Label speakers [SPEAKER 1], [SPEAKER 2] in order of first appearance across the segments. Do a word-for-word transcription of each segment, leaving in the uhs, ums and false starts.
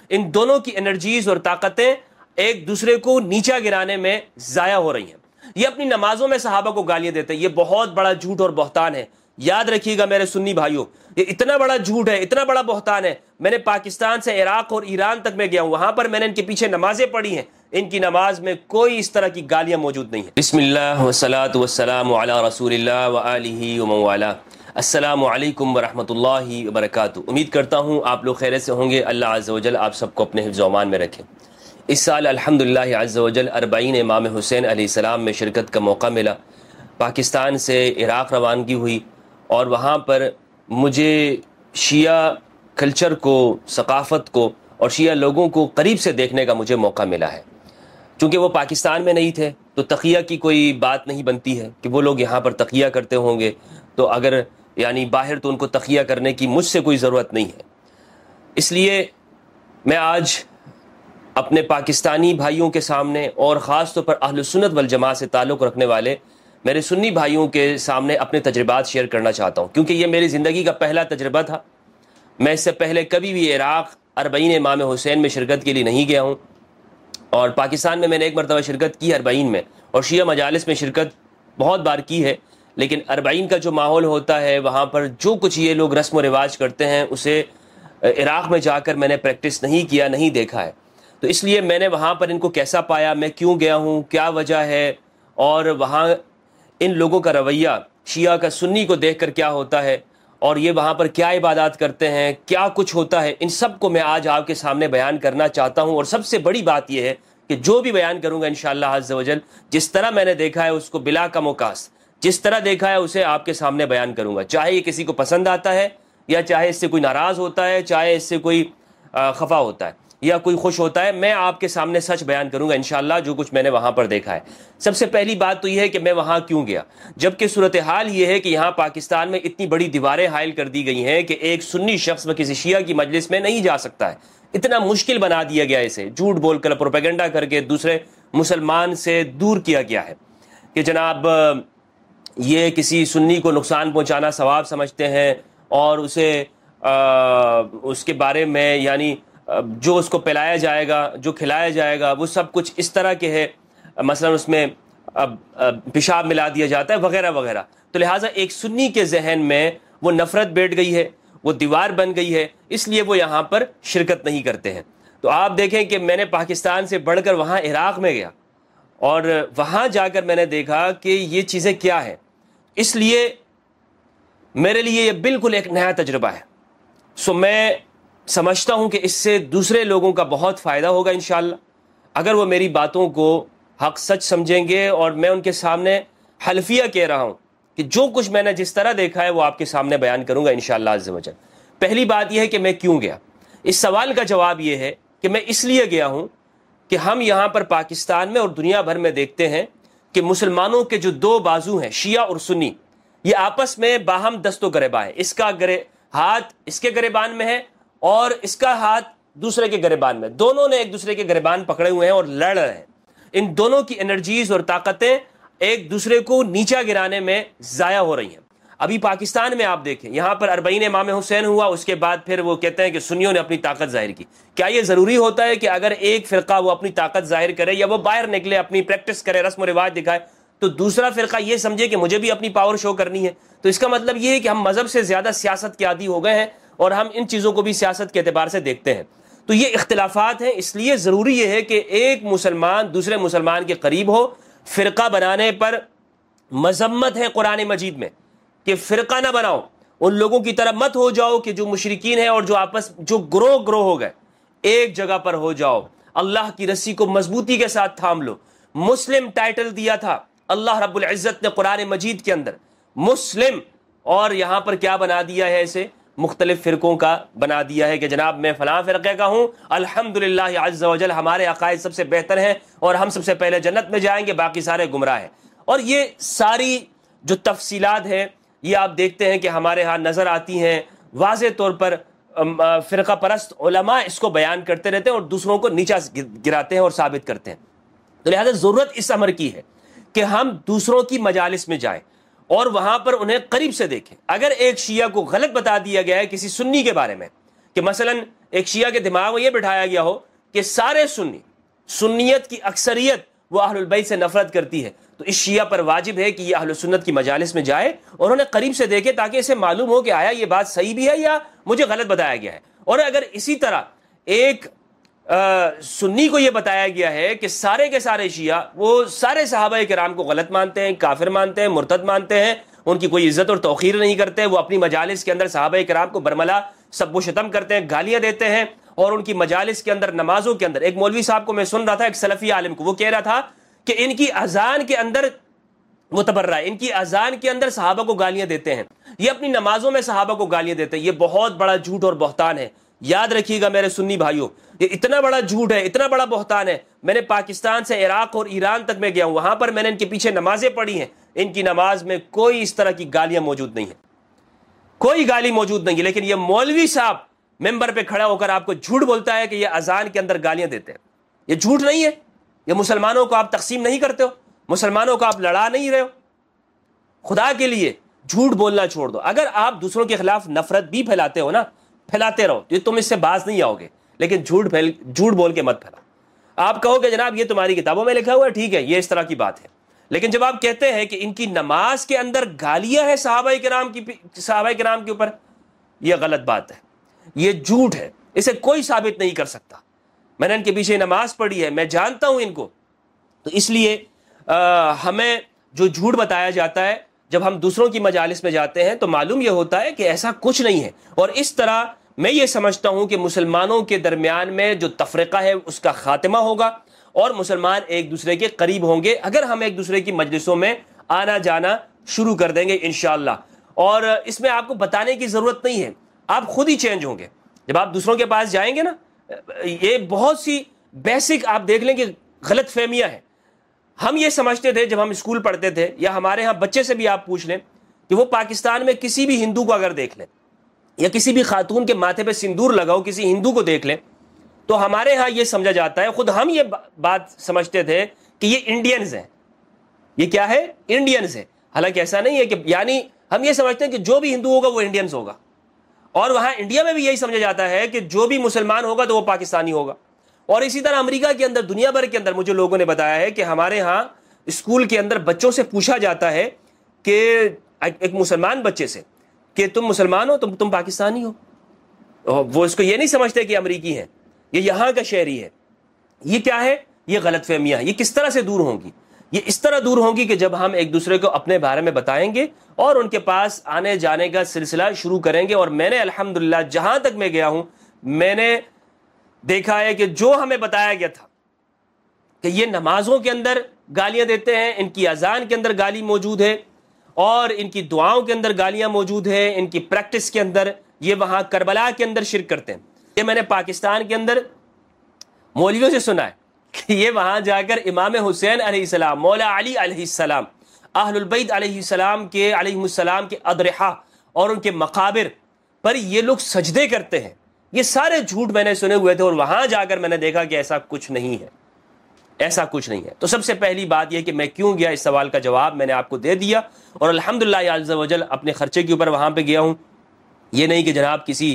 [SPEAKER 1] ان دونوں کی انرجیز اور طاقتیں ایک دوسرے کو نیچا گرانے میں ضائع ہو رہی ہیں۔ یہ اپنی نمازوں میں صحابہ کو گالیاں دیتے ہیں، یہ بہت بڑا جھوٹ اور بہتان ہے۔ یاد رکھیے گا میرے سنی بھائیوں، یہ اتنا بڑا جھوٹ ہے، اتنا بڑا بہتان ہے۔ میں نے پاکستان سے عراق اور ایران تک میں گیا ہوں، وہاں پر میں نے ان کے پیچھے نمازیں پڑھی ہیں، ان کی نماز میں کوئی اس طرح کی گالیاں موجود نہیں ہیں۔ بسم اللہ والصلاة والسلام علی رسول اللہ وآلہ ومن والاه۔ السلام علیکم ورحمۃ اللہ وبرکاتہ۔ امید کرتا ہوں آپ لوگ خیریت سے ہوں گے۔ اللہ عز و جل آپ سب کو اپنے حفظ و امان میں رکھے۔ اس سال الحمدللہ عز و جل اربعین امام حسین علیہ السلام میں شرکت کا موقع ملا۔ پاکستان سے عراق روانگی ہوئی اور وہاں پر مجھے شیعہ کلچر کو، ثقافت کو اور شیعہ لوگوں کو قریب سے دیکھنے کا مجھے موقع ملا ہے۔ چونکہ وہ پاکستان میں نہیں تھے تو تقیہ کی کوئی بات نہیں بنتی ہے کہ وہ لوگ یہاں پر تقیہ کرتے ہوں گے، تو اگر یعنی باہر تو ان کو تقیہ کرنے کی مجھ سے کوئی ضرورت نہیں ہے۔ اس لیے میں آج اپنے پاکستانی بھائیوں کے سامنے اور خاص طور پر اہل سنت والجماعت سے تعلق رکھنے والے میرے سنی بھائیوں کے سامنے اپنے تجربات شیئر کرنا چاہتا ہوں، کیونکہ یہ میری زندگی کا پہلا تجربہ تھا۔ میں اس سے پہلے کبھی بھی عراق اربعین امام حسین میں شرکت کے لیے نہیں گیا ہوں، اور پاکستان میں میں نے ایک مرتبہ شرکت کی اربعین میں، اور شیعہ مجالس میں شرکت بہت بار کی ہے، لیکن اربعین کا جو ماحول ہوتا ہے وہاں پر جو کچھ یہ لوگ رسم و رواج کرتے ہیں اسے عراق میں جا کر میں نے پریکٹس نہیں کیا، نہیں دیکھا ہے۔ تو اس لیے میں نے وہاں پر ان کو کیسا پایا، میں کیوں گیا ہوں، کیا وجہ ہے، اور وہاں ان لوگوں کا رویہ شیعہ کا سنی کو دیکھ کر کیا ہوتا ہے، اور یہ وہاں پر کیا عبادات کرتے ہیں، کیا کچھ ہوتا ہے، ان سب کو میں آج آپ کے سامنے بیان کرنا چاہتا ہوں۔ اور سب سے بڑی بات یہ ہے کہ جو بھی بیان کروں گا انشاءاللہ عز و جل جس طرح میں نے دیکھا ہے اس کو بلا کم و کاست جس طرح دیکھا ہے اسے آپ کے سامنے بیان کروں گا، چاہے یہ کسی کو پسند آتا ہے یا چاہے اس سے کوئی ناراض ہوتا ہے، چاہے اس سے کوئی خفا ہوتا ہے یا کوئی خوش ہوتا ہے، میں آپ کے سامنے سچ بیان کروں گا انشاءاللہ جو کچھ میں نے وہاں پر دیکھا ہے۔ سب سے پہلی بات تو یہ ہے کہ میں وہاں کیوں گیا، جبکہ صورتحال یہ ہے کہ یہاں پاکستان میں اتنی بڑی دیواریں حائل کر دی گئی ہیں کہ ایک سنی شخص وہ کسی شیعہ کی مجلس میں نہیں جا سکتا ہے۔ اتنا مشکل بنا دیا گیا اسے، جھوٹ بول کر، پروپیگنڈا کر کے دوسرے مسلمان سے دور کیا گیا ہے کہ جناب یہ کسی سنی کو نقصان پہنچانا ثواب سمجھتے ہیں، اور اسے آ, اس کے بارے میں یعنی جو اس کو پلایا جائے گا، جو کھلایا جائے گا وہ سب کچھ اس طرح کے ہے، مثلا اس میں پیشاب ملا دیا جاتا ہے وغیرہ وغیرہ۔ تو لہٰذا ایک سنی کے ذہن میں وہ نفرت بیٹھ گئی ہے، وہ دیوار بن گئی ہے، اس لیے وہ یہاں پر شرکت نہیں کرتے ہیں۔ تو آپ دیکھیں کہ میں نے پاکستان سے بڑھ کر وہاں عراق میں گیا، اور وہاں جا کر میں نے دیکھا کہ یہ چیزیں کیا ہیں، اس لیے میرے لیے یہ بالکل ایک نیا تجربہ ہے۔ سو میں سمجھتا ہوں کہ اس سے دوسرے لوگوں کا بہت فائدہ ہوگا انشاءاللہ، اگر وہ میری باتوں کو حق سچ سمجھیں گے، اور میں ان کے سامنے حلفیہ کہہ رہا ہوں کہ جو کچھ میں نے جس طرح دیکھا ہے وہ آپ کے سامنے بیان کروں گا انشاءاللہ عز و جل۔ پہلی بات یہ ہے کہ میں کیوں گیا۔ اس سوال کا جواب یہ ہے کہ میں اس لیے گیا ہوں کہ ہم یہاں پر پاکستان میں اور دنیا بھر میں دیکھتے ہیں کہ مسلمانوں کے جو دو بازو ہیں شیعہ اور سنی، یہ آپس میں باہم دست و گریباں ہیں۔ اس کا گرے ہاتھ اس کے گریبان میں ہے اور اس کا ہاتھ دوسرے کے گریبان میں، دونوں نے ایک دوسرے کے گریبان پکڑے ہوئے ہیں اور لڑ رہے ہیں۔ ان دونوں کی انرجیز اور طاقتیں ایک دوسرے کو نیچا گرانے میں ضائع ہو رہی ہیں۔ ابھی پاکستان میں آپ دیکھیں، یہاں پر اربعین امام حسین ہوا، اس کے بعد پھر وہ کہتے ہیں کہ سنیوں نے اپنی طاقت ظاہر کی۔ کیا یہ ضروری ہوتا ہے کہ اگر ایک فرقہ وہ اپنی طاقت ظاہر کرے یا وہ باہر نکلے، اپنی پریکٹس کرے، رسم و رواج دکھائے، تو دوسرا فرقہ یہ سمجھے کہ مجھے بھی اپنی پاور شو کرنی ہے؟ تو اس کا مطلب یہ ہے کہ ہم مذہب سے زیادہ سیاست کے عادی ہو گئے ہیں، اور ہم ان چیزوں کو بھی سیاست کے اعتبار سے دیکھتے ہیں۔ تو یہ اختلافات ہیں، اس لیے ضروری یہ ہے کہ ایک مسلمان دوسرے مسلمان کے قریب ہو۔ فرقہ بنانے پر مذمت ہے قرآن مجید میں کہ فرقہ نہ بناؤ، ان لوگوں کی طرح مت ہو جاؤ کہ جو مشرکین ہیں اور جو آپس جو گروہ گروہ ہو گئے، ایک جگہ پر ہو جاؤ، اللہ کی رسی کو مضبوطی کے ساتھ تھام لو۔ مسلم ٹائٹل دیا تھا اللہ رب العزت نے قرآن مجید کے اندر، مسلم، اور یہاں پر کیا بنا دیا ہے، اسے مختلف فرقوں کا بنا دیا ہے کہ جناب میں فلاں فرقے کا ہوں، الحمدللہ عز و جل ہمارے عقائد سب سے بہتر ہیں اور ہم سب سے پہلے جنت میں جائیں گے، باقی سارے گمراہ ہیں۔ اور یہ ساری جو تفصیلات ہیں یہ آپ دیکھتے ہیں کہ ہمارے ہاں نظر آتی ہیں، واضح طور پر فرقہ پرست علماء اس کو بیان کرتے رہتے ہیں اور دوسروں کو نیچا گراتے ہیں اور ثابت کرتے ہیں۔ تو لہذا ضرورت اس امر کی ہے کہ ہم دوسروں کی مجالس میں جائیں اور وہاں پر انہیں قریب سے دیکھیں۔ اگر ایک شیعہ کو غلط بتا دیا گیا ہے کسی سنی کے بارے میں کہ مثلا ایک شیعہ کے دماغ میں یہ بٹھایا گیا ہو کہ سارے سنی سنیت کی اکثریت وہ اہل البیت سے نفرت کرتی ہے، تو اس شیعہ پر واجب ہے کہ یہ اہل سنت کی مجالس میں جائے اور انہیں قریب سے دیکھے تاکہ اسے معلوم ہو کہ آیا یہ بات صحیح بھی ہے یا مجھے غلط بتایا گیا ہے۔ اور اگر اسی طرح ایک سنی کو یہ بتایا گیا ہے کہ سارے کے سارے شیعہ وہ سارے صحابہ کرام کو غلط مانتے ہیں، کافر مانتے ہیں، مرتد مانتے ہیں، ان کی کوئی عزت اور توقیر نہیں کرتے، وہ اپنی مجالس کے اندر صحابہ کرام کو برملا سب و شتم کرتے ہیں، گالیاں دیتے ہیں، اور ان کی مجالس کے اندر نمازوں کے اندر ایک مولوی صاحب کو میں سن رہا تھا، ایک سلفی عالم کو، وہ کہہ رہا تھا کہ ان کی اذان کے اندر وہ تبرہ ہے، ان کی اذان کے اندر صحابہ کو گالیاں دیتے ہیں، یہ اپنی نمازوں میں صحابہ کو گالیاں دیتے ہیں۔ یہ بہت بڑا جھوٹ اور بہتان ہے، یاد رکھیے گا میرے سنی بھائیوں، یہ اتنا بڑا جھوٹ ہے، اتنا بڑا بہتان ہے۔ میں نے پاکستان سے عراق اور ایران تک میں گیا ہوں، وہاں پر میں نے ان کے پیچھے نمازیں پڑھی ہیں، ان کی نماز میں کوئی اس طرح کی گالیاں موجود نہیں ہیں، کوئی گالی موجود نہیں ہے، لیکن یہ مولوی صاحب ممبر پہ کھڑا ہو کر آپ کو جھوٹ بولتا ہے کہ یہ اذان کے اندر گالیاں دیتے ہیں۔ یہ جھوٹ نہیں ہے، یہ مسلمانوں کو آپ تقسیم نہیں کرتے ہو، مسلمانوں کو آپ لڑا نہیں رہے ہو۔ خدا کے لیے جھوٹ بولنا چھوڑ دو۔ اگر آپ دوسروں کے خلاف نفرت بھی پھیلاتے ہو نا، پھیلاتے رہو، یہ تم اس سے باز نہیں آؤ گے، لیکن جھوٹ پھیل جھوٹ بول کے مت پھیلاؤ۔ آپ کہو کہ جناب یہ تمہاری کتابوں میں لکھا ہوا ہے، ٹھیک ہے، یہ اس طرح کی بات ہے، لیکن جب آپ کہتے ہیں کہ ان کی نماز کے اندر گالیاں ہیں صحابہ کرام کی صحابہ کرام کے اوپر، یہ غلط بات ہے، یہ جھوٹ ہے، اسے کوئی ثابت نہیں کر سکتا۔ میں نے ان کے پیچھے نماز پڑھی ہے، میں جانتا ہوں ان کو، تو اس لیے آ, ہمیں جو جھوٹ بتایا جاتا ہے جب ہم دوسروں کی مجالس میں جاتے ہیں تو معلوم یہ ہوتا ہے کہ ایسا کچھ نہیں ہے، اور اس طرح میں یہ سمجھتا ہوں کہ مسلمانوں کے درمیان میں جو تفرقہ ہے اس کا خاتمہ ہوگا اور مسلمان ایک دوسرے کے قریب ہوں گے اگر ہم ایک دوسرے کی مجلسوں میں آنا جانا شروع کر دیں گے انشاءاللہ۔ اور اس میں آپ کو بتانے کی ضرورت نہیں ہے، آپ خود ہی چینج ہوں گے جب آپ دوسروں کے پاس جائیں گے نا۔ یہ بہت سی بیسک آپ دیکھ لیں کہ غلط فہمیاں ہیں۔ ہم یہ سمجھتے تھے جب ہم اسکول پڑھتے تھے، یا ہمارے ہاں بچے سے بھی آپ پوچھ لیں کہ وہ پاکستان میں کسی بھی ہندو کو اگر دیکھ لیں یا کسی بھی خاتون کے ماتھے پہ سندور لگاؤ کسی ہندو کو دیکھ لیں تو ہمارے ہاں یہ سمجھا جاتا ہے، خود ہم یہ بات سمجھتے تھے کہ یہ انڈینز ہیں، یہ کیا ہے، انڈینز ہیں۔ حالانکہ ایسا نہیں ہے، کہ یعنی ہم یہ سمجھتے ہیں کہ جو بھی ہندو ہوگا وہ انڈینز ہوگا، اور وہاں انڈیا میں بھی یہی سمجھا جاتا ہے کہ جو بھی مسلمان ہوگا تو وہ پاکستانی ہوگا۔ اور اسی طرح امریکہ کے اندر، دنیا بھر کے اندر مجھے لوگوں نے بتایا ہے کہ ہمارے ہاں اسکول کے اندر بچوں سے پوچھا جاتا ہے کہ ایک مسلمان بچے سے کہ تم مسلمان ہو، تم تم پاکستانی ہو، وہ اس کو یہ نہیں سمجھتے کہ امریکی ہے، یہ یہاں کا شہری ہے۔ یہ کیا ہے، یہ غلط فہمیاں، یہ کس طرح سے دور ہوں گی؟ یہ اس طرح دور ہوں گی کہ جب ہم ایک دوسرے کو اپنے بارے میں بتائیں گے اور ان کے پاس آنے جانے کا سلسلہ شروع کریں گے۔ اور میں نے الحمدللہ جہاں تک میں گیا ہوں میں نے دیکھا ہے کہ جو ہمیں بتایا گیا تھا کہ یہ نمازوں کے اندر گالیاں دیتے ہیں، ان کی اذان کے اندر گالی موجود ہے، اور ان کی دعاؤں کے اندر گالیاں موجود ہیں، ان کی پریکٹس کے اندر یہ وہاں کربلا کے اندر شرک کرتے ہیں۔ یہ میں نے پاکستان کے اندر مولویوں سے سنا ہے کہ یہ وہاں جا کر امام حسین علیہ السلام، مولا علی علیہ السلام، اہل البیت علیہ السلام کے علیہ السلام کے اضرحہ اور ان کے مقابر پر یہ لوگ سجدے کرتے ہیں۔ یہ سارے جھوٹ میں نے سنے ہوئے تھے، اور وہاں جا کر میں نے دیکھا کہ ایسا کچھ نہیں ہے، ایسا کچھ نہیں ہے۔ تو سب سے پہلی بات یہ کہ میں کیوں گیا، اس سوال کا جواب میں نے آپ کو دے دیا، اور الحمدللہ عز و جل اپنے خرچے کے اوپر وہاں پہ گیا ہوں۔ یہ نہیں کہ جناب کسی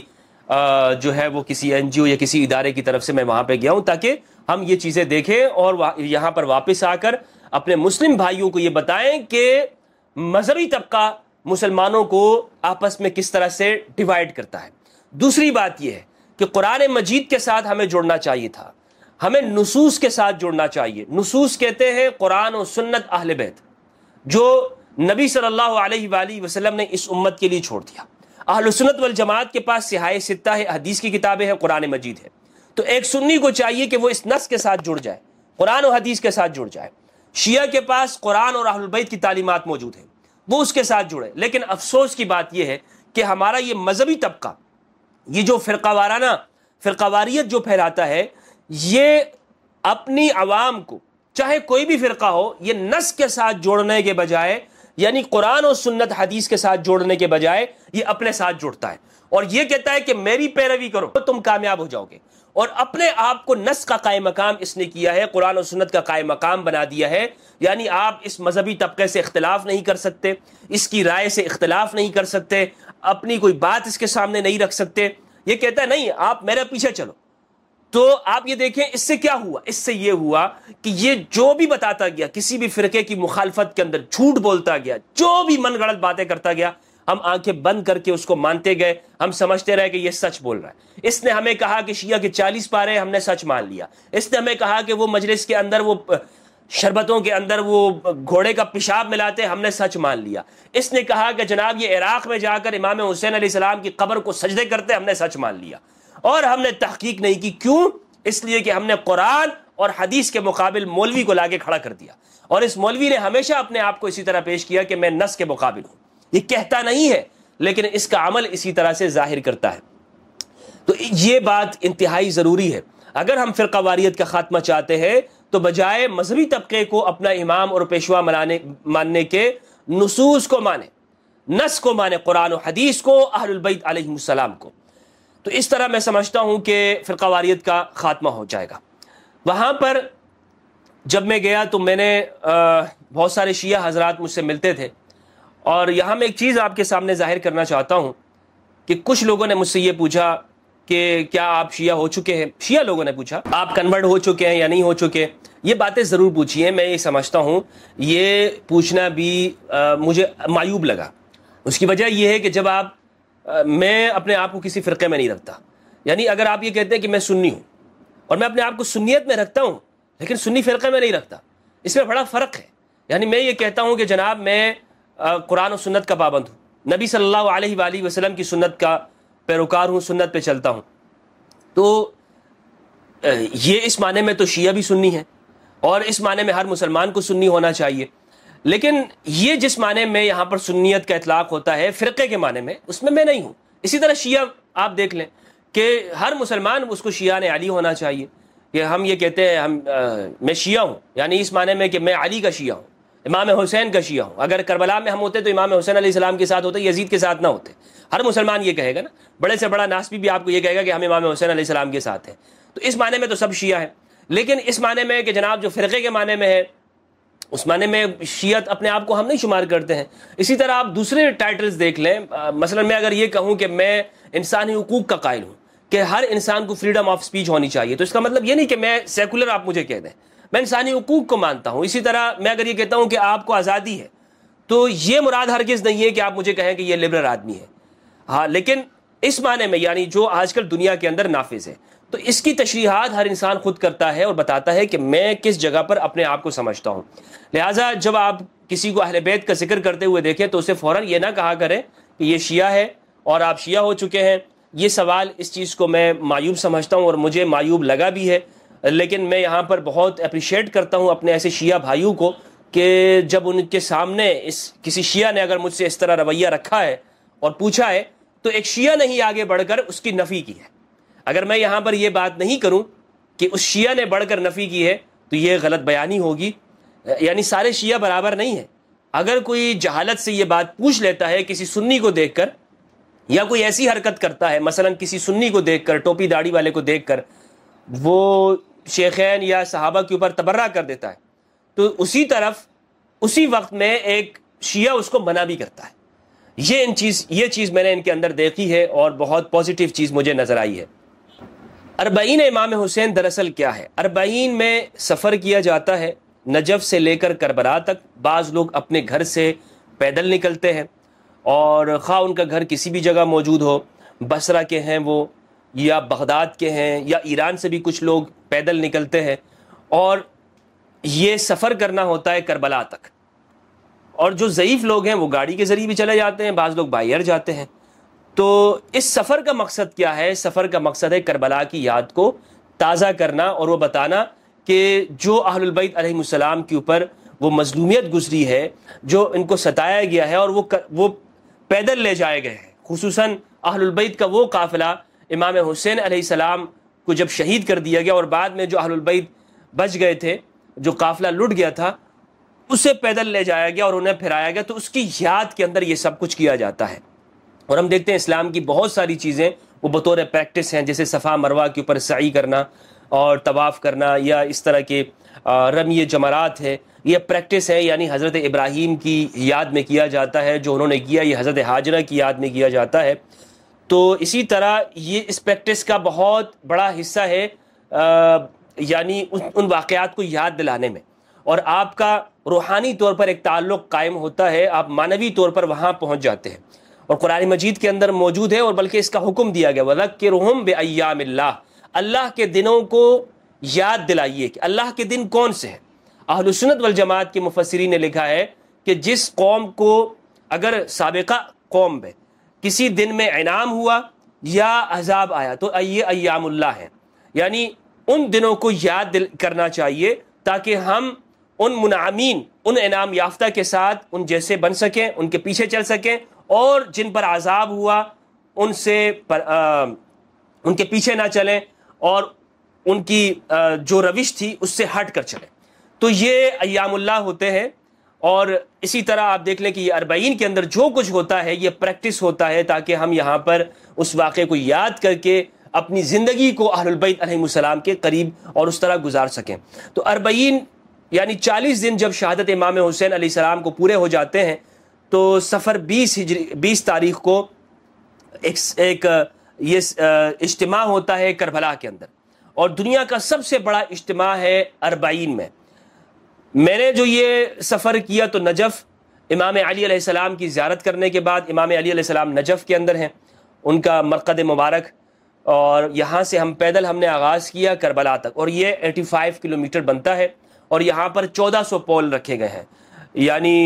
[SPEAKER 1] جو ہے وہ کسی این جی او یا کسی ادارے کی طرف سے میں وہاں پہ گیا ہوں، تاکہ ہم یہ چیزیں دیکھیں اور یہاں پر واپس آ کر اپنے مسلم بھائیوں کو یہ بتائیں کہ مذہبی طبقہ مسلمانوں کو آپس میں کس طرح سے ڈیوائیڈ کرتا ہے۔ دوسری بات یہ ہے کہ قرآن مجید کے ساتھ ہمیں جڑنا چاہیے تھا، ہمیں نصوص کے ساتھ جڑنا چاہیے۔ نصوص کہتے ہیں قرآن و سنت اہل بیت، جو نبی صلی اللہ علیہ وآلہ وسلم نے اس امت کے لیے چھوڑ دیا۔ اہل سنت والجماعت کے پاس صحاح ستہ ہے، حدیث کی کتابیں ہیں، قرآن مجید ہے۔ تو ایک سنی کو چاہیے کہ وہ اس نص کے ساتھ جڑ جائے، قرآن و حدیث کے ساتھ جڑ جائے۔ شیعہ کے پاس قرآن اور اہل البیت کی تعلیمات موجود ہیں، وہ اس کے ساتھ جڑے۔ لیکن افسوس کی بات یہ ہے کہ ہمارا یہ مذہبی طبقہ، یہ جو فرقہ وارانہ فرقہ واریت جو پھیلاتا ہے، یہ اپنی عوام کو، چاہے کوئی بھی فرقہ ہو، یہ نص کے ساتھ جوڑنے کے بجائے، یعنی قرآن و سنت حدیث کے ساتھ جوڑنے کے بجائے یہ اپنے ساتھ جڑتا ہے، اور یہ کہتا ہے کہ میری پیروی کرو تو تم کامیاب ہو جاؤ گے، اور اپنے آپ کو نص کا قائم مقام اس نے کیا ہے، قرآن و سنت کا قائم مقام بنا دیا ہے۔ یعنی آپ اس مذہبی طبقے سے اختلاف نہیں کر سکتے، اس کی رائے سے اختلاف نہیں کر سکتے، اپنی کوئی بات اس کے سامنے نہیں رکھ سکتے، یہ کہتا ہے نہیں آپ میرے پیچھے چلو. تو آپ یہ دیکھیں اس سے کیا ہوا, اس سے یہ ہوا کہ یہ جو بھی بتاتا گیا کسی بھی فرقے کی مخالفت کے اندر جھوٹ بولتا گیا, جو بھی من گڑت باتیں کرتا گیا, ہم آنکھیں بند کر کے اس کو مانتے گئے, ہم سمجھتے رہے کہ یہ سچ بول رہا ہے. اس نے ہمیں کہا کہ شیعہ کے چالیس پارے, ہم نے سچ مان لیا. اس نے ہمیں کہا کہ وہ مجلس کے اندر وہ شربتوں کے اندر وہ گھوڑے کا پیشاب ملاتے, ہم نے سچ مان لیا. اس نے کہا کہ جناب یہ عراق میں جا کر امام حسین علیہ السلام کی قبر کو سجدے کرتے, ہم نے سچ مان لیا. اور ہم نے تحقیق نہیں کی. کیوں؟ اس لیے کہ ہم نے قرآن اور حدیث کے مقابل مولوی کو لا کے کھڑا کر دیا, اور اس مولوی نے ہمیشہ اپنے آپ کو اسی طرح پیش کیا کہ میں نص کے مقابل ہوں. یہ کہتا نہیں ہے لیکن اس کا عمل اسی طرح سے ظاہر کرتا ہے. تو یہ بات انتہائی ضروری ہے. اگر ہم فرقہ واریت کا خاتمہ چاہتے ہیں تو بجائے مذہبی طبقے کو اپنا امام اور پیشوا منانے ماننے کے نصوص کو مانے, نص کو مانے, قرآن و حدیث کو, اہل البیت علیہ السلام کو. تو اس طرح میں سمجھتا ہوں کہ فرقہ واریت کا خاتمہ ہو جائے گا. وہاں پر جب میں گیا تو میں نے بہت سارے شیعہ حضرات مجھ سے ملتے تھے, اور یہاں میں ایک چیز آپ کے سامنے ظاہر کرنا چاہتا ہوں کہ کچھ لوگوں نے مجھ سے یہ پوچھا کہ کیا آپ شیعہ ہو چکے ہیں. شیعہ لوگوں نے پوچھا آپ کنورٹ ہو چکے ہیں یا نہیں ہو چکے. یہ باتیں ضرور پوچھی ہیں, میں یہ سمجھتا ہوں یہ پوچھنا بھی مجھے معیوب لگا. اس کی وجہ یہ ہے کہ جب آپ میں اپنے آپ کو کسی فرقے میں نہیں رکھتا. یعنی اگر آپ یہ کہتے ہیں کہ میں سنی ہوں اور میں اپنے آپ کو سنیت میں رکھتا ہوں لیکن سنی فرقے میں نہیں رکھتا, اس میں بڑا فرق ہے. یعنی میں یہ کہتا ہوں کہ جناب میں قرآن و سنت کا پابند ہوں, نبی صلی اللہ علیہ وآلہ وسلم کی سنت کا پیروکار ہوں, سنت پہ چلتا ہوں. تو یہ اس معنی میں تو شیعہ بھی سنی ہے, اور اس معنی میں ہر مسلمان کو سنی ہونا چاہیے. لیکن یہ جس معنی میں یہاں پر سنیت کا اطلاق ہوتا ہے فرقے کے معنی میں, اس میں میں نہیں ہوں. اسی طرح شیعہ آپ دیکھ لیں کہ ہر مسلمان اس کو شیعہ نے علی ہونا چاہیے. کہ ہم یہ کہتے ہیں ہم میں شیعہ ہوں, یعنی اس معنی میں کہ میں علی کا شیعہ ہوں, امام حسین کا شیعہ ہوں. اگر کربلا میں ہم ہوتے تو امام حسین علیہ السلام کے ساتھ ہوتے, یزید کے ساتھ نہ ہوتے. ہر مسلمان یہ کہے گا نا, بڑے سے بڑا ناسبی بھی آپ کو یہ کہے گا کہ ہم امام حسین علیہ السلام کے ساتھ ہیں. تو اس معنی میں تو سب شیعہ ہیں. لیکن اس معنی میں کہ جناب جو فرقے کے معنی میں ہے اس معنی میں شیعت اپنے آپ کو ہم نہیں شمار کرتے ہیں. اسی طرح آپ دوسرے ٹائٹلز دیکھ لیں. مثلا میں اگر یہ کہوں کہ میں انسانی حقوق کا قائل ہوں کہ ہر انسان کو فریڈم آف سپیچ ہونی چاہیے, تو اس کا مطلب یہ نہیں کہ میں سیکولر آپ مجھے کہہ دیں, میں انسانی حقوق کو مانتا ہوں. اسی طرح میں اگر یہ کہتا ہوں کہ آپ کو آزادی ہے تو یہ مراد ہرگز نہیں ہے کہ آپ مجھے کہیں کہ یہ لبرل آدمی ہے. ہاں لیکن اس معنی میں یعنی جو آج کل دنیا کے اندر نافذ ہے, تو اس کی تشریحات ہر انسان خود کرتا ہے اور بتاتا ہے کہ میں کس جگہ پر اپنے آپ کو سمجھتا ہوں. لہٰذا جب آپ کسی کو اہل بیت کا ذکر کرتے ہوئے دیکھیں تو اسے فوراً یہ نہ کہا کریں کہ یہ شیعہ ہے اور آپ شیعہ ہو چکے ہیں. یہ سوال اس چیز کو میں معیوب سمجھتا ہوں اور مجھے معیوب لگا بھی ہے. لیکن میں یہاں پر بہت اپریشیٹ کرتا ہوں اپنے ایسے شیعہ بھائیوں کو کہ جب ان کے سامنے اس کسی شیعہ نے اگر مجھ سے اس طرح رویہ رکھا ہے اور پوچھا ہے تو ایک شیعہ نے ہی آگے بڑھ کر اس کی نفی کی ہے. اگر میں یہاں پر یہ بات نہیں کروں کہ اس شیعہ نے بڑھ کر نفی کی ہے تو یہ غلط بیانی ہوگی. یعنی سارے شیعہ برابر نہیں ہیں. اگر کوئی جہالت سے یہ بات پوچھ لیتا ہے کسی سنی کو دیکھ کر, یا کوئی ایسی حرکت کرتا ہے مثلا کسی سنی کو دیکھ کر, ٹوپی داڑھی والے کو دیکھ کر وہ شیخین یا صحابہ کے اوپر تبرہ کر دیتا ہے, تو اسی طرف اسی وقت میں ایک شیعہ اس کو منع بھی کرتا ہے. یہ ان چیز یہ چیز میں نے ان کے اندر دیکھی ہے اور بہت پازیٹیو چیز مجھے نظر آئی ہے. اربعین امام حسین دراصل کیا ہے؟ اربعین میں سفر کیا جاتا ہے نجف سے لے کر کربلا تک. بعض لوگ اپنے گھر سے پیدل نکلتے ہیں, اور خواہ ان کا گھر کسی بھی جگہ موجود ہو, بصرہ کے ہیں وہ یا بغداد کے ہیں یا ایران سے بھی کچھ لوگ پیدل نکلتے ہیں, اور یہ سفر کرنا ہوتا ہے کربلا تک. اور جو ضعیف لوگ ہیں وہ گاڑی کے ذریعے بھی چلے جاتے ہیں, بعض لوگ بائی ایئر جاتے ہیں. تو اس سفر کا مقصد کیا ہے؟ سفر کا مقصد ہے کربلا کی یاد کو تازہ کرنا اور وہ بتانا کہ جو اہل البیت علیہ السلام کے اوپر وہ مظلومیت گزری ہے, جو ان کو ستایا گیا ہے, اور وہ وہ پیدل لے جائے گئے ہیں. خصوصاً اہل البیت کا وہ قافلہ امام حسین علیہ السلام کو جب شہید کر دیا گیا اور بعد میں جو اہل البیت بچ گئے تھے, جو قافلہ لٹ گیا تھا, اسے پیدل لے جایا گیا اور انہیں پھرایا گیا. تو اس کی یاد کے اندر یہ سب کچھ کیا جاتا ہے. اور ہم دیکھتے ہیں اسلام کی بہت ساری چیزیں وہ بطور پریکٹس ہیں, جیسے صفا مروہ کے اوپر سعی کرنا اور طواف کرنا, یا اس طرح کے رمی جمرات ہے, یہ پریکٹس ہے. یعنی حضرت ابراہیم کی یاد میں کیا جاتا ہے جو انہوں نے کیا, یہ حضرت ہاجرہ کی یاد میں کیا جاتا ہے. تو اسی طرح یہ اس پریکٹس کا بہت بڑا حصہ ہے آ, یعنی ان واقعات کو یاد دلانے میں، اور آپ کا روحانی طور پر ایک تعلق قائم ہوتا ہے، آپ معنوی طور پر وہاں پہنچ جاتے ہیں، اور قرآن مجید کے اندر موجود ہے، اور بلکہ اس کا حکم دیا گیا وَذَكِّرْهُمْ بِأَيَّامِ اللَّهِ، اللہ کے دنوں کو یاد دلائیے کہ اللہ کے دن کون سے ہیں۔ اہل سنت والجماعت کے مفسرین نے لکھا ہے کہ جس قوم کو اگر سابقہ قوم میں کسی دن میں انعام ہوا یا عذاب آیا تو یہ ایام اللہ ہیں، یعنی ان دنوں کو یاد دل کرنا چاہیے تاکہ ہم ان منعمین، ان انعام یافتہ کے ساتھ ان جیسے بن سکیں، ان کے پیچھے چل سکیں، اور جن پر عذاب ہوا ان سے پر آ, ان کے پیچھے نہ چلیں اور ان کی آ, جو روش تھی اس سے ہٹ کر چلیں۔ تو یہ ایام اللہ ہوتے ہیں، اور اسی طرح آپ دیکھ لیں کہ یہ اربعین کے اندر جو کچھ ہوتا ہے یہ پریکٹس ہوتا ہے تاکہ ہم یہاں پر اس واقعے کو یاد کر کے اپنی زندگی کو اہل البیت علیہ السلام کے قریب اور اس طرح گزار سکیں۔ تو اربعین یعنی چالیس دن جب شہادت امام حسین علیہ السلام کو پورے ہو جاتے ہیں تو سفر بیس ہجری بیس تاریخ کو ایک, ایک یہ اجتماع ہوتا ہے کربلا کے اندر، اور دنیا کا سب سے بڑا اجتماع ہے اربعین میں۔ میں نے جو یہ سفر کیا تو نجف، امام علی علیہ السلام کی زیارت کرنے کے بعد، امام علی علیہ السلام نجف کے اندر ہیں، ان کا مرقد مبارک، اور یہاں سے ہم پیدل ہم نے آغاز کیا کربلا تک، اور یہ پچاسی کلومیٹر بنتا ہے، اور یہاں پر چودہ سو پول رکھے گئے ہیں، یعنی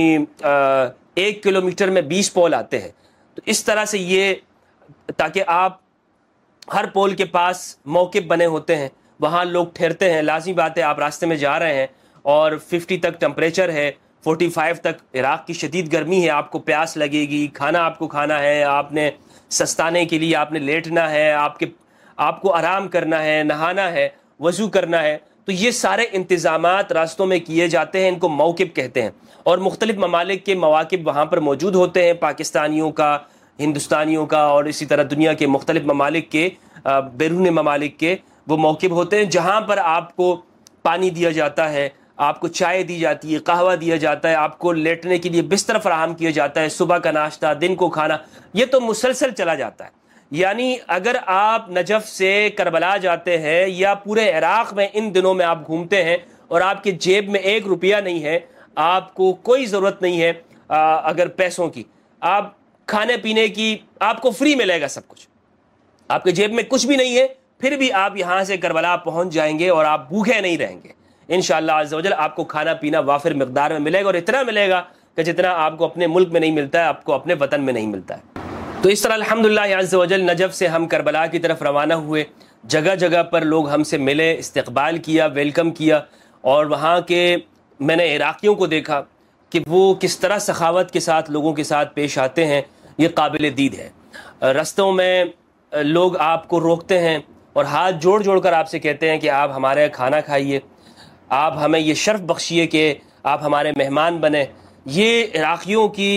[SPEAKER 1] ایک کلومیٹر میں بیس پول آتے ہیں۔ تو اس طرح سے یہ تاکہ آپ ہر پول کے پاس موقف بنے ہوتے ہیں، وہاں لوگ ٹھہرتے ہیں، لازمی بات ہے آپ راستے میں جا رہے ہیں اور ففٹی تک ٹمپریچر ہے، فورٹی فائیو تک عراق کی شدید گرمی ہے، آپ کو پیاس لگے گی، کھانا آپ کو کھانا ہے، آپ نے سستانے کے لیے آپ نے لیٹنا ہے، آپ کے آپ کو آرام کرنا ہے، نہانا ہے، وضو کرنا ہے، تو یہ سارے انتظامات راستوں میں کیے جاتے ہیں، ان کو موقف کہتے ہیں، اور مختلف ممالک کے مواقف وہاں پر موجود ہوتے ہیں، پاکستانیوں کا، ہندوستانیوں کا، اور اسی طرح دنیا کے مختلف ممالک کے، بیرون ممالک کے وہ موقف ہوتے ہیں جہاں پر آپ کو پانی دیا جاتا ہے، آپ کو چائے دی جاتی ہے، قہوہ دیا جاتا ہے، آپ کو لیٹنے کے لیے بستر فراہم کیا جاتا ہے، صبح کا ناشتہ، دن کو کھانا، یہ تو مسلسل چلا جاتا ہے۔ یعنی اگر آپ نجف سے کربلا جاتے ہیں یا پورے عراق میں ان دنوں میں آپ گھومتے ہیں اور آپ کے جیب میں ایک روپیہ نہیں ہے، آپ کو کوئی ضرورت نہیں ہے اگر پیسوں کی، آپ کھانے پینے کی آپ کو فری ملے گا سب کچھ، آپ کے جیب میں کچھ بھی نہیں ہے، پھر بھی آپ یہاں سے کربلا پہنچ جائیں گے اور آپ بھوکے نہیں رہیں گے انشاءاللہ عز و جل۔ آپ کو کھانا پینا وافر مقدار میں ملے گا، اور اتنا ملے گا کہ جتنا آپ کو اپنے ملک میں نہیں ملتا ہے، آپ کو اپنے وطن میں نہیں ملتا ہے۔ تو اس طرح الحمدللہ عز و جل نجف سے ہم کربلا کی طرف روانہ ہوئے، جگہ جگہ پر لوگ ہم سے ملے، استقبال کیا، ویلکم کیا، اور وہاں کے میں نے عراقیوں کو دیکھا کہ وہ کس طرح سخاوت کے ساتھ لوگوں کے ساتھ پیش آتے ہیں، یہ قابل دید ہے۔ رستوں میں لوگ آپ کو روکتے ہیں اور ہاتھ جوڑ جوڑ کر آپ سے کہتے ہیں کہ آپ ہمارے کھانا کھائیے، آپ ہمیں یہ شرف بخشیے کہ آپ ہمارے مہمان بنیں۔ یہ عراقیوں کی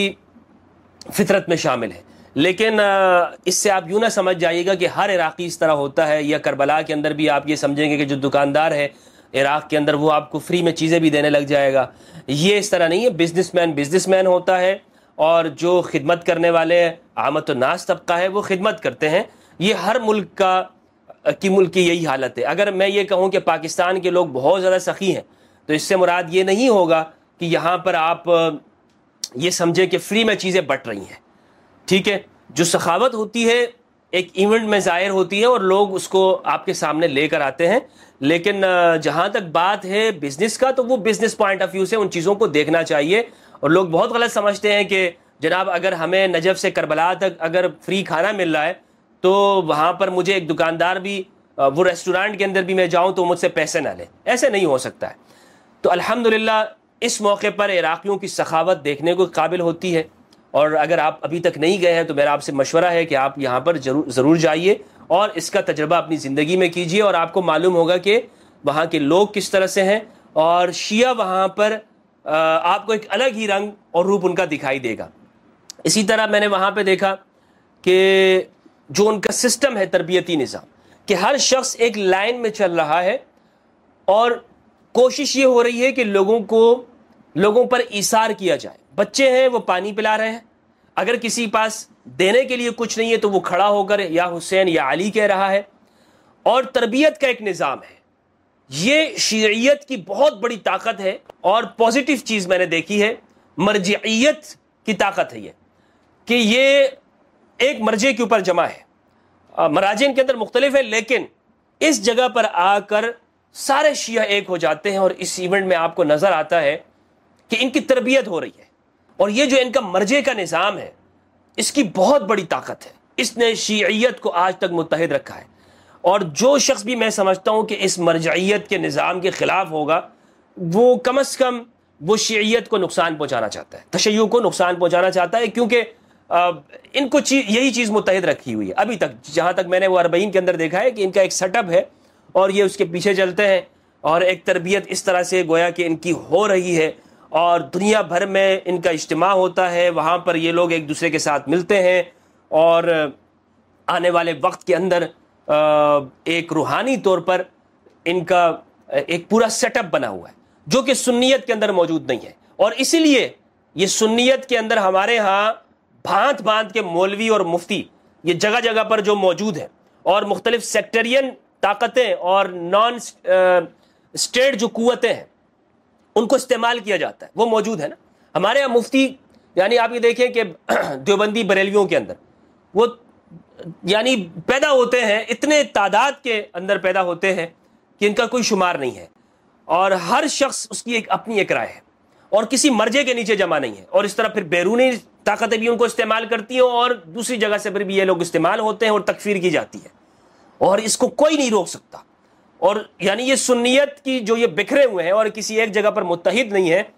[SPEAKER 1] فطرت میں شامل ہے، لیکن اس سے آپ یوں نہ سمجھ جائیے گا کہ ہر عراقی اس طرح ہوتا ہے، یا کربلا کے اندر بھی آپ یہ سمجھیں گے کہ جو دکاندار ہے عراق کے اندر وہ آپ کو فری میں چیزیں بھی دینے لگ جائے گا۔ یہ اس طرح نہیں ہے، بزنس مین بزنس مین ہوتا ہے، اور جو خدمت کرنے والے عامت الناس طبقہ ہے وہ خدمت کرتے ہیں۔ یہ ہر ملک کا کی ملک کی یہی حالت ہے۔ اگر میں یہ کہوں کہ پاکستان کے لوگ بہت زیادہ سخی ہیں تو اس سے مراد یہ نہیں ہوگا کہ یہاں پر آپ یہ سمجھیں کہ فری میں چیزیں بٹ رہی ہیں، ٹھیک ہے۔ جو سخاوت ہوتی ہے ایک ایونٹ میں ظاہر ہوتی ہے اور لوگ اس کو آپ کے سامنے لے کر آتے ہیں، لیکن جہاں تک بات ہے بزنس کا تو وہ بزنس پوائنٹ آف ویو سے ان چیزوں کو دیکھنا چاہیے۔ اور لوگ بہت غلط سمجھتے ہیں کہ جناب اگر ہمیں نجف سے کربلا تک اگر فری کھانا مل رہا ہے تو وہاں پر مجھے ایک دکاندار بھی، وہ ریسٹورانٹ کے اندر بھی میں جاؤں تو مجھ سے پیسے نہ لے، ایسے نہیں ہو سکتا ہے۔ تو الحمدللہ اس موقع پر عراقیوں کی سخاوت دیکھنے کو قابل ہوتی ہے، اور اگر آپ ابھی تک نہیں گئے ہیں تو میرا آپ سے مشورہ ہے کہ آپ یہاں پر ضرور ضرور جائیے اور اس کا تجربہ اپنی زندگی میں کیجیے، اور آپ کو معلوم ہوگا کہ وہاں کے لوگ کس طرح سے ہیں، اور شیعہ وہاں پر آپ کو ایک الگ ہی رنگ اور روپ ان کا دکھائی دے گا۔ اسی طرح میں نے وہاں پہ دیکھا کہ جو ان کا سسٹم ہے تربیتی نظام، کہ ہر شخص ایک لائن میں چل رہا ہے، اور کوشش یہ ہو رہی ہے کہ لوگوں کو لوگوں پر ایثار کیا جائے۔ بچے ہیں وہ پانی پلا رہے ہیں، اگر کسی پاس دینے کے لیے کچھ نہیں ہے تو وہ کھڑا ہو کر یا حسین یا علی کہہ رہا ہے. اور تربیت کا ایک نظام ہے. یہ شیعیت کی بہت بڑی طاقت ہے اور پازیٹیو چیز میں نے دیکھی ہے. مرجعیت کی طاقت ہے یہ کہ یہ ایک مرجع کے اوپر جمع ہے. مراجع کے اندر مختلف ہے لیکن اس جگہ پر آ کر سارے شیعہ ایک ہو جاتے ہیں اور اس ایونٹ میں آپ کو نظر آتا ہے کہ ان کی تربیت ہو رہی ہے. اور یہ جو ان کا مرجع کا نظام ہے اس کی بہت بڑی طاقت ہے. اس نے شیعیت کو آج تک متحد رکھا ہے. اور جو شخص بھی میں سمجھتا ہوں کہ اس مرجعیت کے نظام کے خلاف ہوگا وہ کم از کم وہ شیعیت کو نقصان پہنچانا چاہتا ہے, تشیع کو نقصان پہنچانا چاہتا ہے, کیونکہ ان کو یہی چیز متحد رکھی ہوئی ہے ابھی تک. جہاں تک میں نے وہ اربعین کے اندر دیکھا ہے کہ ان کا ایک سیٹ اپ ہے اور یہ اس کے پیچھے چلتے ہیں اور ایک تربیت اس طرح سے گویا کہ ان کی ہو رہی ہے اور دنیا بھر میں ان کا اجتماع ہوتا ہے. وہاں پر یہ لوگ ایک دوسرے کے ساتھ ملتے ہیں اور آنے والے وقت کے اندر ایک روحانی طور پر ان کا ایک پورا سیٹ اپ بنا ہوا ہے جو کہ سنیت کے اندر موجود نہیں ہے. اور اسی لیے یہ سنیت کے اندر ہمارے ہاں بھانت بھانت کے مولوی اور مفتی یہ جگہ جگہ پر جو موجود ہیں اور مختلف سیکٹرین طاقتیں اور نان اسٹیٹ جو قوتیں ہیں ان کو استعمال کیا جاتا ہے وہ موجود ہے نا. ہمارے یہاں مفتی یعنی آپ یہ دیکھیں کہ دیوبندی بریلویوں کے اندر وہ یعنی پیدا ہوتے ہیں, اتنے تعداد کے اندر پیدا ہوتے ہیں کہ ان کا کوئی شمار نہیں ہے اور ہر شخص اس کی ایک اپنی ایک رائے ہے اور کسی مرجے کے نیچے جمع نہیں ہے. اور اس طرح پھر بیرونی طاقتیں بھی ان کو استعمال کرتی ہیں اور دوسری جگہ سے پھر بھی یہ لوگ استعمال ہوتے ہیں اور تکفیر کی جاتی ہے اور اس کو کوئی نہیں روک سکتا. اور یعنی یہ سنیت کی جو یہ بکھرے ہوئے ہیں اور کسی ایک جگہ پر متحد نہیں ہے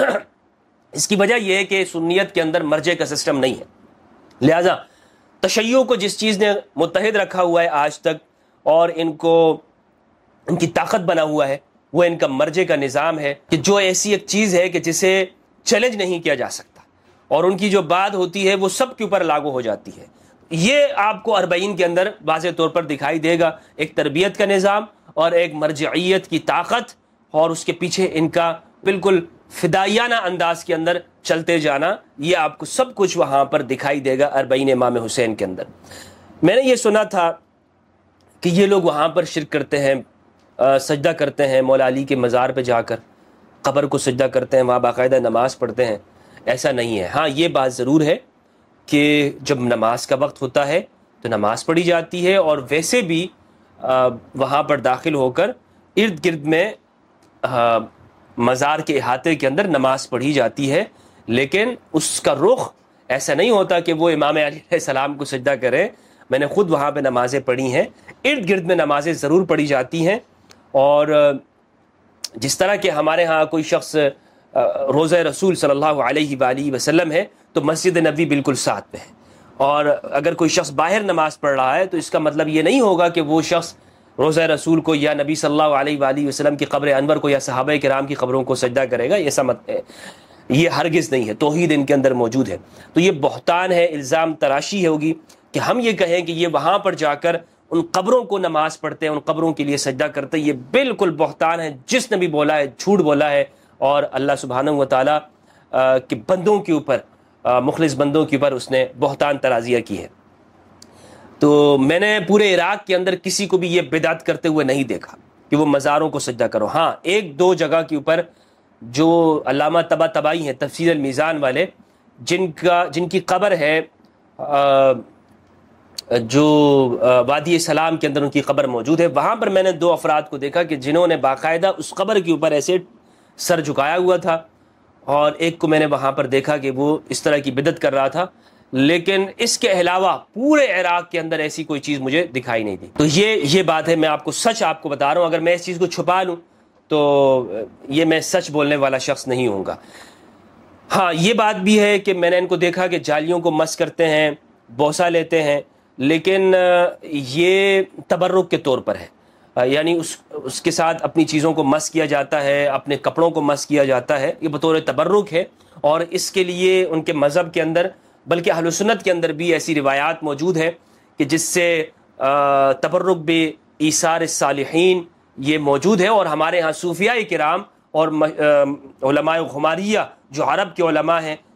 [SPEAKER 1] اس کی وجہ یہ ہے کہ سنیت کے اندر مرجع کا سسٹم نہیں ہے. لہذا تشیع کو جس چیز نے متحد رکھا ہوا ہے آج تک اور ان کو ان کی طاقت بنا ہوا ہے وہ ان کا مرجع کا نظام ہے کہ جو ایسی ایک چیز ہے کہ جسے چیلنج نہیں کیا جا سکتا اور ان کی جو بات ہوتی ہے وہ سب کے اوپر لاگو ہو جاتی ہے. یہ آپ کو اربعین کے اندر واضح طور پر دکھائی دے گا, ایک تربیت کا نظام اور ایک مرجعیت کی طاقت اور اس کے پیچھے ان کا بالکل فدائیانہ انداز کے اندر چلتے جانا. یہ آپ کو سب کچھ وہاں پر دکھائی دے گا اربعین امام حسین کے اندر. میں نے یہ سنا تھا کہ یہ لوگ وہاں پر شرک کرتے ہیں, سجدہ کرتے ہیں مولا علی کے مزار پہ جا کر, قبر کو سجدہ کرتے ہیں, وہاں باقاعدہ نماز پڑھتے ہیں. ایسا نہیں ہے. ہاں یہ بات ضرور ہے کہ جب نماز کا وقت ہوتا ہے تو نماز پڑھی جاتی ہے اور ویسے بھی وہاں پر داخل ہو کر ارد گرد میں مزار کے احاطے کے اندر نماز پڑھی جاتی ہے, لیکن اس کا رخ ایسا نہیں ہوتا کہ وہ امام علی علیہ السلام کو سجدہ کریں. میں نے خود وہاں پہ نمازیں پڑھی ہیں, ارد گرد میں نمازیں ضرور پڑھی جاتی ہیں. اور جس طرح کہ ہمارے ہاں کوئی شخص روضہ رسول صلی اللہ علیہ وآلہ وسلم ہے تو مسجد نبوی بالکل ساتھ میں ہے, اور اگر کوئی شخص باہر نماز پڑھ رہا ہے تو اس کا مطلب یہ نہیں ہوگا کہ وہ شخص روضہ رسول کو یا نبی صلی اللہ علیہ وآلہ وسلم کی قبر انور کو یا صحابہ کرام کی قبروں کو سجدہ کرے گا. ایسا مت ہے, یہ ہرگز نہیں ہے. توحید ان کے اندر موجود ہے. تو یہ بہتان ہے, الزام تراشی ہوگی کہ ہم یہ کہیں کہ یہ وہاں پر جا کر ان قبروں کو نماز پڑھتے ہیں, ان قبروں کے لیے سجدہ کرتے ہیں. یہ بالکل بہتان ہے. جس نے بھی بولا ہے جھوٹ بولا ہے اور اللہ سبحانہ و تعالیٰ کے بندوں کے اوپر, مخلص بندوں کے اوپر اس نے بہتان ترازیہ کی ہے. تو میں نے پورے عراق کے اندر کسی کو بھی یہ بدعت کرتے ہوئے نہیں دیکھا کہ وہ مزاروں کو سجدہ کرو. ہاں ایک دو جگہ کے اوپر جو علامہ طبع طبائی ہیں تفسیر المیزان والے, جن کا جن کی قبر ہے جو وادی سلام کے اندر ان کی قبر موجود ہے, وہاں پر میں نے دو افراد کو دیکھا کہ جنہوں نے باقاعدہ اس قبر کے اوپر ایسے سر جھکایا ہوا تھا, اور ایک کو میں نے وہاں پر دیکھا کہ وہ اس طرح کی بدعت کر رہا تھا. لیکن اس کے علاوہ پورے عراق کے اندر ایسی کوئی چیز مجھے دکھائی نہیں دی. تو یہ یہ بات ہے, میں آپ کو سچ آپ کو بتا رہا ہوں. اگر میں اس چیز کو چھپا لوں تو یہ میں سچ بولنے والا شخص نہیں ہوں گا. ہاں یہ بات بھی ہے کہ میں نے ان کو دیکھا کہ جالیوں کو مس کرتے ہیں, بوسہ لیتے ہیں, لیکن یہ تبرک کے طور پر ہے. یعنی اس اس کے ساتھ اپنی چیزوں کو مس کیا جاتا ہے, اپنے کپڑوں کو مس کیا جاتا ہے, یہ بطور تبرک ہے. اور اس کے لیے ان کے مذہب کے اندر, بلکہ اہل سنت کے اندر بھی ایسی روایات موجود ہیں کہ جس سے تبرک بے ایثار الصالحین یہ موجود ہے. اور ہمارے ہاں صوفیاء کرام اور علماء غماریہ جو عرب کے علماء ہیں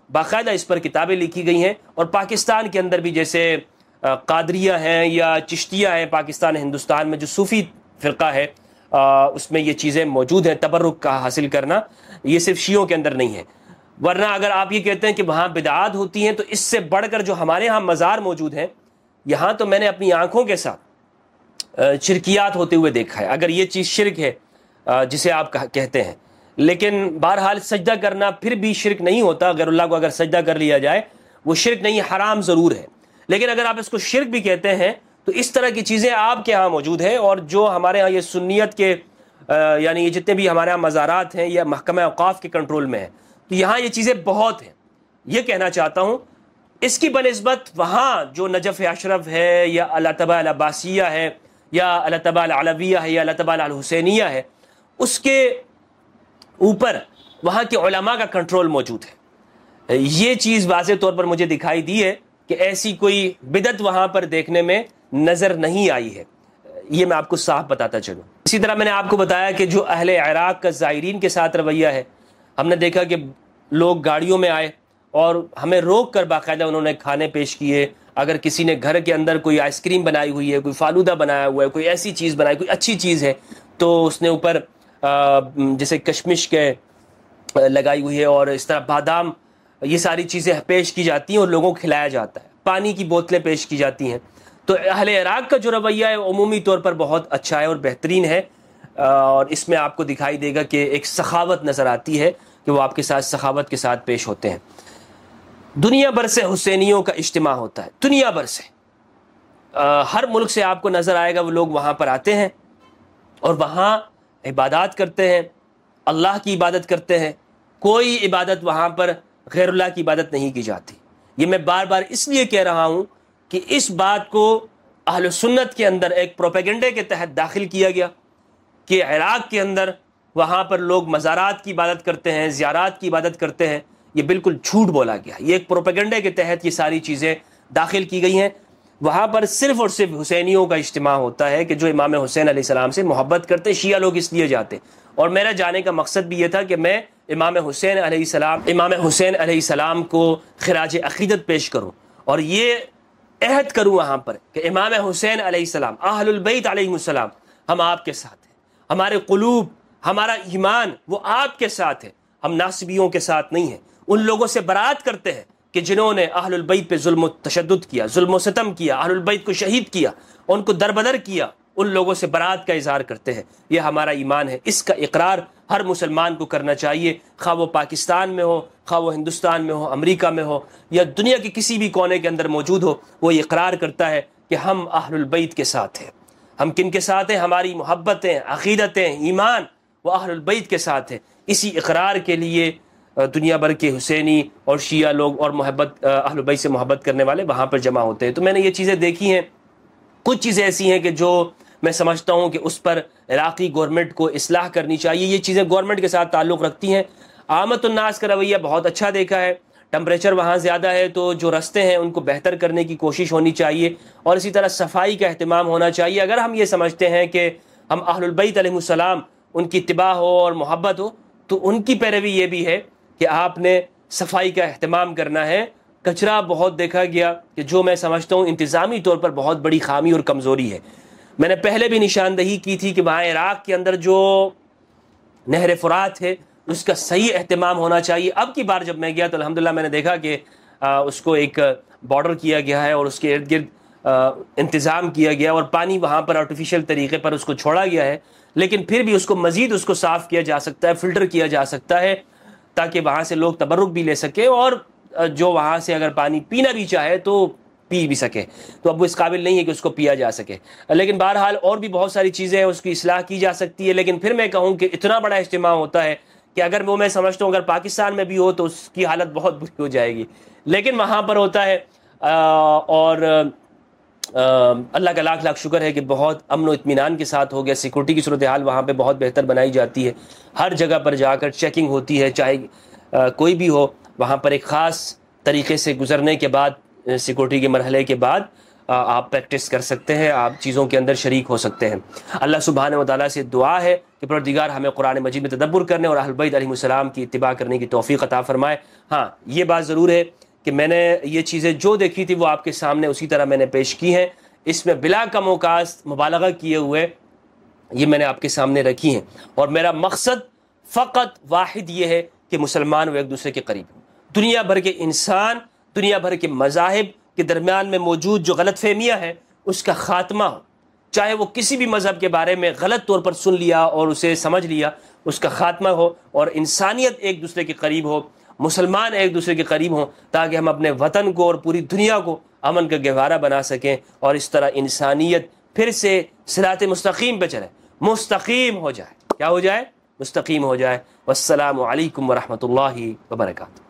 [SPEAKER 1] باقاعدہ اس پر کتابیں لکھی گئی ہیں، اور پاکستان کے اندر بھی جیسے قادریہ ہیں یا چشتیہ ہیں پاکستان ہندوستان میں جو صوفی فرقہ ہے، اس میں یہ چیزیں موجود ہیں، تبرک کا حاصل کرنا، یہ صرف شیعوں کے اندر نہیں ہے۔ ورنہ اگر آپ یہ کہتے ہیں کہ وہاں بدعات ہوتی ہیں تو اس سے بڑھ کر جو ہمارے ہاں مزار موجود ہیں، یہاں تو میں نے اپنی آنکھوں کے ساتھ شرکیات ہوتے ہوئے دیکھا ہے، اگر یہ چیز شرک ہے جسے آپ کہتے ہیں۔ لیکن بہرحال سجدہ کرنا پھر بھی شرک نہیں ہوتا، غیر اللہ کو اگر سجدہ کر لیا جائے وہ شرک نہیں، حرام ضرور ہے، لیکن اگر آپ اس کو شرک بھی کہتے ہیں تو اس طرح کی چیزیں آپ کے ہاں موجود ہیں، اور جو ہمارے ہاں یہ سنیت کے یعنی یہ جتنے بھی ہمارے ہاں مزارات ہیں یا محکمہ اوقاف کے کنٹرول میں ہیں، تو یہاں یہ چیزیں بہت ہیں۔ یہ کہنا چاہتا ہوں اس کی بنسبت وہاں جو نجف اشرف ہے یا اللہ تبع العباسیہ ہے یا اللہ تبع العلویہ ہے یا اللہ تبع الحسینیہ ہے، اس کے اوپر وہاں کے علماء کا کنٹرول موجود ہے۔ یہ چیز واضح طور پر مجھے دکھائی دی ہے کہ ایسی کوئی بدعت وہاں پر دیکھنے میں نظر نہیں آئی ہے، یہ میں آپ کو صاف بتاتا چلوں۔ اسی طرح میں نے آپ کو بتایا کہ جو اہل عراق کا زائرین کے ساتھ رویہ ہے، ہم نے دیکھا کہ لوگ گاڑیوں میں آئے اور ہمیں روک کر باقاعدہ انہوں نے کھانے پیش کیے۔ اگر کسی نے گھر کے اندر کوئی آئس کریم بنائی ہوئی ہے، کوئی فالودہ بنایا ہوا ہے، کوئی ایسی چیز بنائی، کوئی اچھی چیز ہے، تو اس نے اوپر جیسے کشمش کے لگائی ہوئی ہے اور اس طرح بادام، یہ ساری چیزیں پیش کی جاتی ہیں اور لوگوں کو کھلایا جاتا ہے، پانی کی بوتلیں پیش کی جاتی ہیں۔ تو اہل عراق کا جو رویہ ہے عمومی طور پر بہت اچھا ہے اور بہترین ہے، اور اس میں آپ کو دکھائی دے گا کہ ایک سخاوت نظر آتی ہے کہ وہ آپ کے ساتھ سخاوت کے ساتھ پیش ہوتے ہیں۔ دنیا بھر سے حسینیوں کا اجتماع ہوتا ہے، دنیا بھر سے، ہر ملک سے آپ کو نظر آئے گا وہ لوگ وہاں پر آتے ہیں اور وہاں عبادات کرتے ہیں، اللہ کی عبادت کرتے ہیں۔ کوئی عبادت وہاں پر غیر اللہ کی عبادت نہیں کی جاتی۔ یہ میں بار بار اس لیے کہہ رہا ہوں کہ اس بات کو اہل سنت کے اندر ایک پروپیگنڈے کے تحت داخل کیا گیا کہ عراق کے اندر وہاں پر لوگ مزارات کی عبادت کرتے ہیں، زیارات کی عبادت کرتے ہیں۔ یہ بالکل جھوٹ بولا گیا، یہ ایک پروپیگنڈے کے تحت یہ ساری چیزیں داخل کی گئی ہیں۔ وہاں پر صرف اور صرف حسینیوں کا اجتماع ہوتا ہے کہ جو امام حسین علیہ السلام سے محبت کرتے۔ شیعہ لوگ اس لیے جاتے، اور میرا جانے کا مقصد بھی یہ تھا کہ میں امام حسین علیہ السلام امام حسین علیہ السلام کو خراج عقیدت پیش کروں، اور یہ عہد کروں وہاں پر کہ امام حسین علیہ السلام، اہل البیت علیہ السلام، ہم آپ کے ساتھ ہیں، ہمارے قلوب، ہمارا ایمان وہ آپ کے ساتھ ہے، ہم ناصبیوں کے ساتھ نہیں ہیں۔ ان لوگوں سے برات کرتے ہیں کہ جنہوں نے اہل البیت پہ ظلم و تشدد کیا، ظلم و ستم کیا، اہل البیت کو شہید کیا، ان کو دربدر کیا، ان لوگوں سے برات کا اظہار کرتے ہیں۔ یہ ہمارا ایمان ہے، اس کا اقرار ہر مسلمان کو کرنا چاہیے، خواہ وہ پاکستان میں ہو، خواہ وہ ہندوستان میں ہو، امریکہ میں ہو، یا دنیا کے کسی بھی کونے کے اندر موجود ہو، وہ یہ اقرار کرتا ہے کہ ہم اہل البیت کے ساتھ ہیں۔ ہم کن کے ساتھ ہیں؟ ہماری محبتیں، عقیدتیں، ایمان وہ اہل البیت کے ساتھ ہیں۔ اسی اقرار کے لیے دنیا بھر کے حسینی اور شیعہ لوگ اور محبت اہل بیت سے محبت کرنے والے وہاں پر جمع ہوتے ہیں۔ تو میں نے یہ چیزیں دیکھی ہیں، کچھ چیزیں ایسی ہیں کہ جو میں سمجھتا ہوں کہ اس پر عراقی گورنمنٹ کو اصلاح کرنی چاہیے۔ یہ چیزیں گورنمنٹ کے ساتھ تعلق رکھتی ہیں۔ عامت الناس کا رویہ بہت اچھا دیکھا ہے، ٹمپریچر وہاں زیادہ ہے تو جو رستے ہیں ان کو بہتر کرنے کی کوشش ہونی چاہیے، اور اسی طرح صفائی کا اہتمام ہونا چاہیے۔ اگر ہم یہ سمجھتے ہیں کہ ہم اہل البیت علیہ السلام ان کی اتباع ہو اور محبت ہو، تو ان کی پیروی یہ بھی ہے کہ آپ نے صفائی کا اہتمام کرنا ہے۔ کچرا بہت دیکھا گیا کہ جو میں سمجھتا ہوں انتظامی طور پر بہت بڑی خامی اور کمزوری ہے۔ میں نے پہلے بھی نشاندہی کی تھی کہ وہاں عراق کے اندر جو نہر فرات ہے اس کا صحیح اہتمام ہونا چاہیے۔ اب کی بار جب میں گیا تو الحمدللہ میں نے دیکھا کہ اس کو ایک بارڈر کیا گیا ہے اور اس کے ارد گرد انتظام کیا گیا، اور پانی وہاں پر آرٹیفیشل طریقے پر اس کو چھوڑا گیا ہے، لیکن پھر بھی اس کو مزید اس کو صاف کیا جا سکتا ہے، فلٹر کیا جا سکتا ہے، تاکہ وہاں سے لوگ تبرک بھی لے سکے، اور جو وہاں سے اگر پانی پینا بھی چاہے تو پی بھی سکے۔ تو اب وہ اس قابل نہیں ہے کہ اس کو پیا جا سکے، لیکن بہرحال اور بھی بہت ساری چیزیں ہیں، اس کی اصلاح کی جا سکتی ہے۔ لیکن پھر میں کہوں کہ اتنا بڑا اجتماع ہوتا ہے کہ اگر وہ میں سمجھتا ہوں اگر پاکستان میں بھی ہو تو اس کی حالت بہت بری ہو جائے گی، لیکن وہاں پر ہوتا ہے، اور اللہ کا لاکھ لاکھ شکر ہے کہ بہت امن و اطمینان کے ساتھ ہو گیا۔ سیکورٹی کی صورتحال وہاں پہ بہت بہتر بنائی جاتی ہے، ہر جگہ پر جا کر چیکنگ ہوتی ہے، چاہے کوئی بھی ہو، وہاں پر ایک خاص طریقے سے گزرنے کے بعد، سیکورٹی کے مرحلے کے بعد آپ پریکٹس کر سکتے ہیں، آپ چیزوں کے اندر شریک ہو سکتے ہیں۔ اللہ سبحانہ و تعالیٰ سے دعا ہے کہ پروردگار ہمیں قرآن مجید میں تدبر کرنے اور اہل بیت علیہ السلام کی اتباع کرنے کی توفیق عطا فرمائے۔ ہاں یہ بات ضرور ہے کہ میں نے یہ چیزیں جو دیکھی تھی وہ آپ کے سامنے اسی طرح میں نے پیش کی ہیں، اس میں بلا کم و کاست مبالغہ کیے ہوئے یہ میں نے آپ کے سامنے رکھی ہیں، اور میرا مقصد فقط واحد یہ ہے کہ مسلمان وہ ایک دوسرے کے قریب ہوں۔ دنیا بھر کے انسان، دنیا بھر کے مذاہب کے درمیان میں موجود جو غلط فہمیاں ہیں اس کا خاتمہ ہو، چاہے وہ کسی بھی مذہب کے بارے میں غلط طور پر سن لیا اور اسے سمجھ لیا، اس کا خاتمہ ہو، اور انسانیت ایک دوسرے کے قریب ہو، مسلمان ایک دوسرے کے قریب ہوں، تاکہ ہم اپنے وطن کو اور پوری دنیا کو امن کا گہوارہ بنا سکیں، اور اس طرح انسانیت پھر سے صراط مستقیم پہ چلے، مستقیم ہو جائے۔ کیا ہو جائے؟ مستقیم ہو جائے۔ والسلام علیکم ورحمۃ اللہ وبرکاتہ۔